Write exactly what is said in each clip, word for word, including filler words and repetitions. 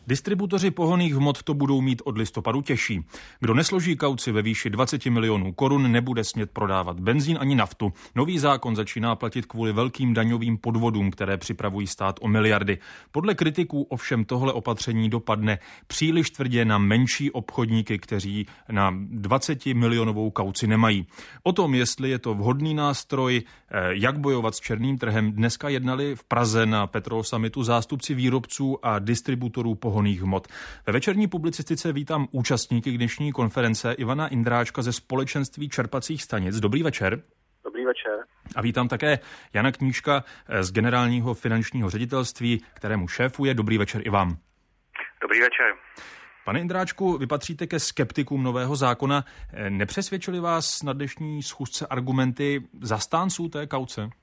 Distributoři pohonných hmot to budou mít od listopadu těžší. Kdo nesloží kauci ve výši dvacet milionů korun, nebude smět prodávat benzín ani naftu. Nový zákon začíná platit kvůli velkým daňovým podvodům, které připravují stát o miliardy. Podle kritiků ovšem tohle opatření dopadne příliš tvrdě na menší obchodníky, kteří na dvacet milionovou kauci nemají. O tom, jestli je to vhodný nástroj, jak bojovat s černým trhem, dneska jednali v Praze na Petrol Summitu zástupci výrobců a distributorů pohonných hmot. Ve večerní publicistice vítám účastníky dnešní konference Ivana Indráčka ze Společenství čerpacích stanic. Dobrý večer. Dobrý večer. A vítám také Jana Knížka z Generálního finančního ředitelství, kterému šéfuje. Dobrý večer i vám. Dobrý večer. Pane Indráčku, vy patříte ke skeptikům nového zákona. Nepřesvědčili vás na dnešní schůzce argumenty zastánců té kauce? Uh,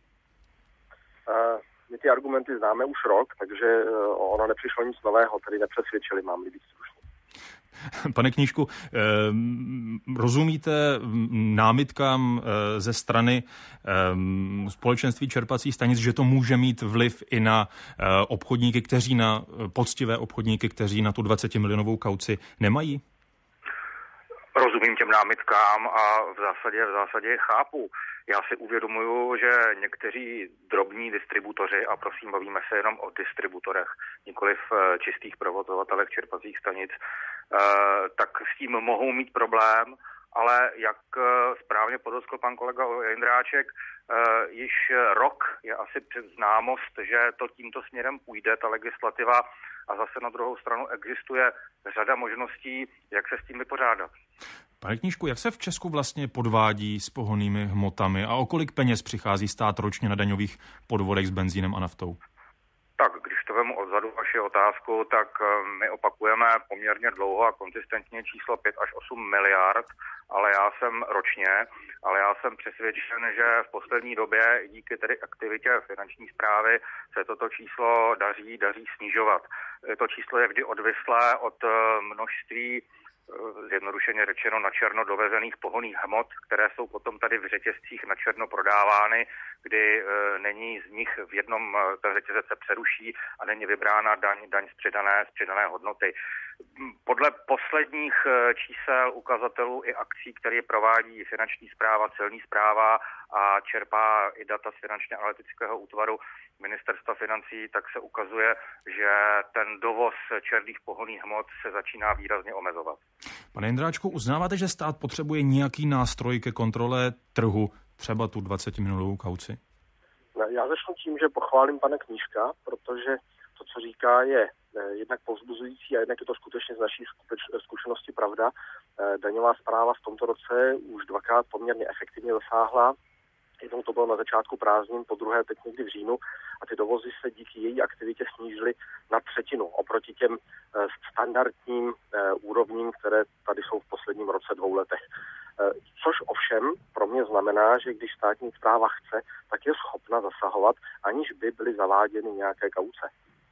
my ty argumenty známe už rok, takže ono nepřišlo nic nového, tedy nepřesvědčili, mám-li být stručný. Pane Knížku, rozumíte námitkám ze strany Společenství čerpacích stanic, že to může mít vliv i na obchodníky, kteří na poctivé obchodníky, kteří na tu dvacet milionovou kauci nemají? Rozumím těm námitkám a v zásadě, v zásadě je chápu. Já si uvědomuju, že někteří drobní distributoři, a prosím, bavíme se jenom o distributorech, nikoli v čistých provozovatelech čerpacích stanic, tak s tím mohou mít problém, ale jak správně podotkl pan kolega Jindráček, již rok je asi známost, že to tímto směrem půjde, ta legislativa, a zase na druhou stranu existuje řada možností, jak se s tím vypořádat. Pane Knížku, jak se v Česku vlastně podvádí s pohonnými hmotami a o kolik peněz přichází stát ročně na daňových podvodech s benzínem a naftou? Tak, když to vemu odzadu vaši otázku, tak my opakujeme poměrně dlouho a konzistentně číslo pět až osm miliard, ale já jsem ročně, ale já jsem přesvědčen, že v poslední době díky tedy aktivitě finanční správy se toto číslo daří, daří snižovat. To číslo je vždy odvislé od množství, zjednodušeně řečeno, na černo dovezených pohonných hmot, které jsou potom tady v řetězcích na černo prodávány, kdy e, není z nich v jednom ten řetězec se přeruší a není vybrána daň, daň z přidané, z přidané hodnoty. Podle posledních čísel, ukazatelů i akcí, které provádí finanční správa, celní správa a čerpá i data z finančně analytického útvaru Ministerstva financí, tak se ukazuje, že ten dovoz černých pohonných hmot se začíná výrazně omezovat. Pane Jindráčku, uznáváte, že stát potřebuje nějaký nástroj ke kontrole trhu, třeba tu dvacet milionovou kauci? Já začnu tím, že pochválím pana Knížka, protože to, co říká, je jednak povzbuzující a jednak je to skutečně z naší zkušenosti pravda. Daňová správa v tomto roce už dvakrát poměrně efektivně zasáhla. Jednou to bylo na začátku prázdnin, po druhé teď někdy v říjnu a ty dovozy se díky její aktivitě snížily na třetinu oproti těm standardním úrovním, které tady jsou v posledním roce dvou letech. Což ovšem pro mě znamená, že když státní správa chce, tak je schopna zasahovat, aniž by byly zaváděny nějaké kauce.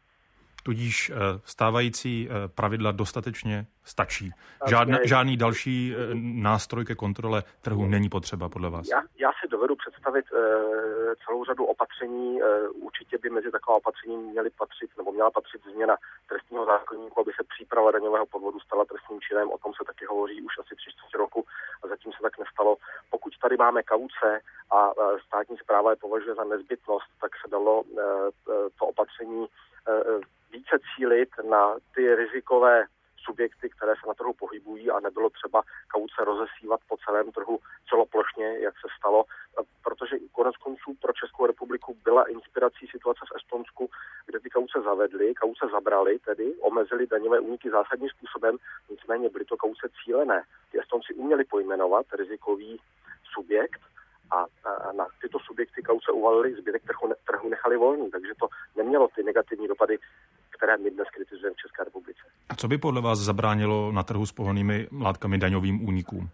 Tudíž stávající pravidla dostatečně stačí. Žádná, žádný další nástroj ke kontrole trhu není potřeba podle vás? Já, já si dovedu představit uh, celou řadu opatření. Uh, určitě by mezi taková opatření měly patřit, nebo měla patřit změna trestního zákoníku, aby se příprava daňového podvodu stala trestným činem. O tom se taky hovoří už asi tři čtvrtě roku a zatím se tak nestalo. Pokud tady máme kauce a uh, státní správa je považuje za nezbytnost, tak se dalo uh, to opatření uh, více cílit na ty rizikové subjekty, které se na trhu pohybují a nebylo třeba kauce rozesívat po celém trhu celoplošně, jak se stalo, protože konec konců pro Českou republiku byla inspirací situace v Estonsku, kde ty kauce zavedly, kauce zabrali, tedy omezili daňové úniky zásadním způsobem, nicméně byly to kauce cílené. Ty Estonci uměli pojmenovat rizikový subjekt a na tyto subjekty kauce uvalili, zbytek trhu, trhu nechali volný, takže to nemělo ty negativní dopady, které my dnes kritizujeme v České republice. A co by podle vás zabránilo na trhu s pohonnými látkami daňovým únikům?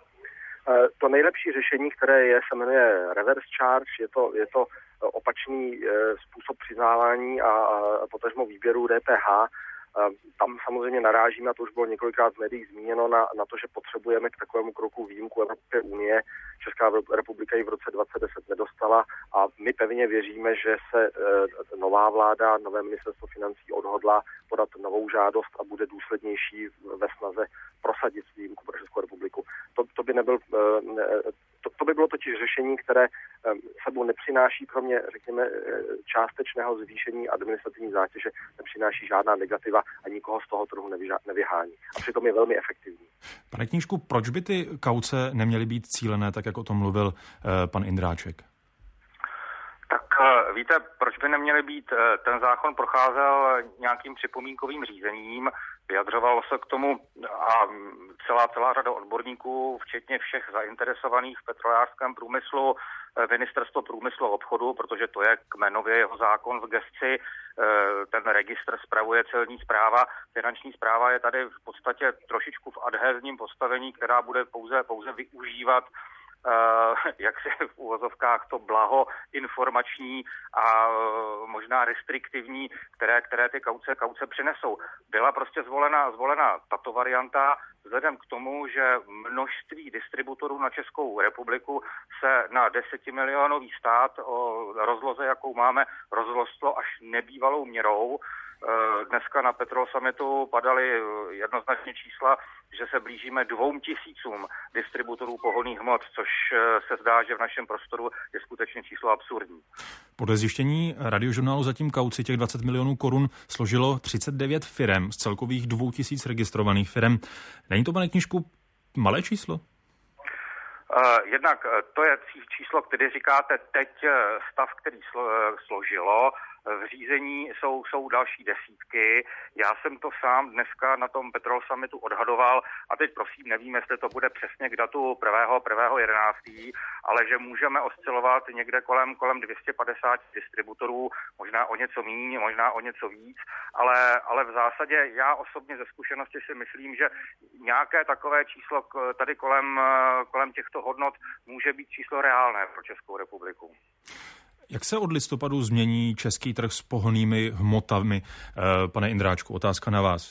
To nejlepší řešení, které je, se jmenuje reverse charge, je to, je to opačný způsob přiznávání a, a potažmo výběru D P H. Tam samozřejmě narážíme, a to už bylo několikrát v médiích zmíněno, na, na to, že potřebujeme k takovému kroku výjimku Evropské unie. Česká republika ji v roce dvacet deset nedostala a my pevně věříme, že se nová vláda, nové ministerstvo financí odhodlá podat novou žádost a bude důslednější ve snaze prosadit výjimku pro Českou republiku. To, to by nebyl... To, to by bylo totiž řešení, které sebou nepřináší, kromě, řekněme, částečného zvýšení administrativní zátěže, nepřináší žádná negativa a nikoho z toho trhu nevyhání. A přitom je velmi efektivní. Pane Knížku, proč by ty kauce neměly být cílené, tak jak o tom mluvil eh, pan Indráček? Tak víte, proč by neměly být? Ten zákon procházel nějakým připomínkovým řízením, vyjadřovalo se k tomu a celá celá řada odborníků, včetně všech zainteresovaných v petrolejářském průmyslu, Ministerstvo průmyslu a obchodu, protože to je kmenově jeho zákon v gesci, ten registr spravuje celní správa, finanční správa je tady v podstatě trošičku v adhézním postavení, která bude pouze, pouze využívat Uh, jak se v uvozovkách to blaho informační a uh, možná restriktivní, které, které ty kauce, kauce přinesou. Byla prostě zvolena, zvolena tato varianta vzhledem k tomu, že množství distributorů na Českou republiku se na desetimilionový stát o rozloze, jakou máme, rozrostlo až nebývalou měrou. Dneska na Petrol Summitu padaly jednoznačně čísla, že se blížíme dvou tisícům distributorů pohonných hmot, což se zdá, že v našem prostoru je skutečně číslo absurdní. Podle zjištění Radiožurnálu zatím kauci těch dvacet milionů korun složilo třicet devět firem z celkových dvou tisíc registrovaných firem. Není to, pane Knížku, malé číslo? Uh, jednak to je číslo, které říkáte teď stav, který slo, složilo. V řízení jsou, jsou další desítky. Já jsem to sám dneska na tom Petrol Summitu odhadoval a teď prosím, nevím, jestli to bude přesně k datu prvního jedenáctého ale že můžeme oscilovat někde kolem, kolem dvě stě padesát distributorů, možná o něco méně, možná o něco víc, ale, ale v zásadě já osobně ze zkušenosti si myslím, že nějaké takové číslo tady kolem, kolem těchto hodnot může být číslo reálné pro Českou republiku. Jak se od listopadu změní český trh s pohonnými hmotami? Pane Indráčku, otázka na vás.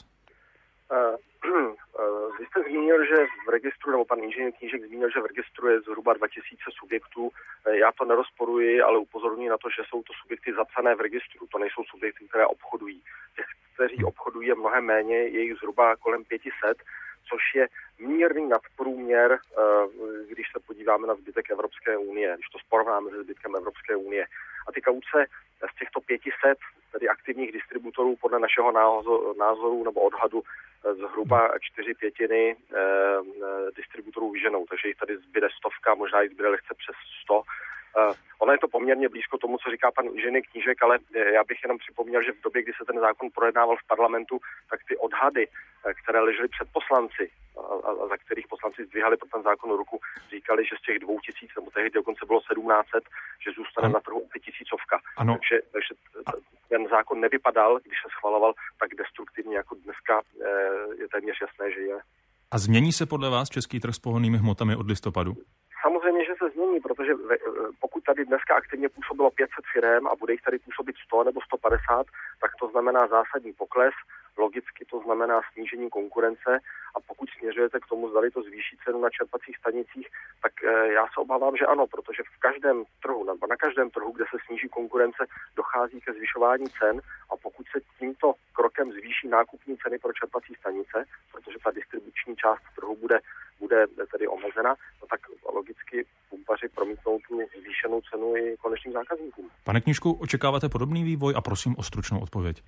Vy jste zmínil, že v registru, nebo pan inženýr Knížek zmínil, že v registru je zhruba dva tisíce subjektů. Já to nerozporuji, ale upozorňuji na to, že jsou to subjekty zapsané v registru. To nejsou subjekty, které obchodují. Těch, kteří obchodují, je mnohem méně, je jich zhruba kolem pět set, což je mírný nadprůměr, když se podíváme na zbytek Evropské unie, když to porovnáme se zbytkem Evropské unie. A ty kauce z těchto pět set, tedy aktivních distributorů, podle našeho názoru nebo odhadu zhruba čtyři pětiny distributorů vyženou, takže jich tady zbyde stovka, možná jich zbyde lehce přes sto. Uh, ono je to poměrně blízko tomu, co říká pan inženýr Knížek, ale já bych jenom připomněl, že v době, kdy se ten zákon projednával v parlamentu, tak ty odhady, které ležely před poslanci a, a za kterých poslanci zdvihali pro ten zákon ruku, říkali, že z těch dvou tisíc, nebo tehdy dokonce bylo sedmnáct set, že zůstane ano. na trhu asi tisícovka. Ano. Takže, takže ten zákon nevypadal, když se schvaloval, tak destruktivně jako dneska je téměř jasné, že je. A změní se podle vás český trh s pohonnými hmotami od listopadu? Samozřejmě, že se změní, protože pokud tady dneska aktivně působilo pět set firem a bude jich tady působit sto nebo sto padesát, tak to znamená zásadní pokles, logicky to znamená snížení konkurence a pokud směřujete k tomu, zdali to zvýší cenu na čerpacích stanicích, tak já se obávám, že ano, protože v každém trhu, nebo na každém trhu, kde se sníží konkurence, dochází ke zvyšování cen a pokud se tímto krokem zvýší nákupní ceny pro čerpací stanice, protože ta distribuční část trhu bude, bude tedy omezena, no tak logicky pumpaři promítnou tu zvýšenou cenu i konečným zákazníkům. Pane Knížku, očekáváte podobný vývoj a prosím o stručnou odpověď.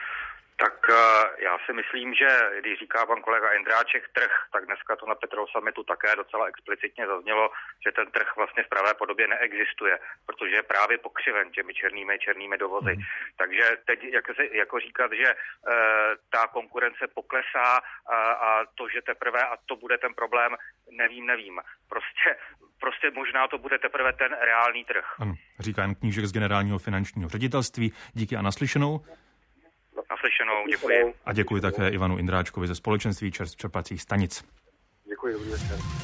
Tak já si myslím, že když říká pan kolega Indráček trh, tak dneska to na Petrol Summitu také docela explicitně zaznělo, že ten trh vlastně v pravé podobě neexistuje, protože je právě pokřiven těmi černými černými dovozy. Mm. Takže teď jako, jako říkat, že e, ta konkurence poklesá a, a to, že teprve a to bude ten problém, nevím, nevím. Prostě, prostě možná to bude teprve ten reálný trh. Ano, říká Jan Knížek z Generálního finančního ředitelství. Díky a naslyšenou. Naslyšenou, děkuji. A děkuji také Ivanu Indráčkovi ze Společenství čerpacích stanic. Děkuji, dobrý večer.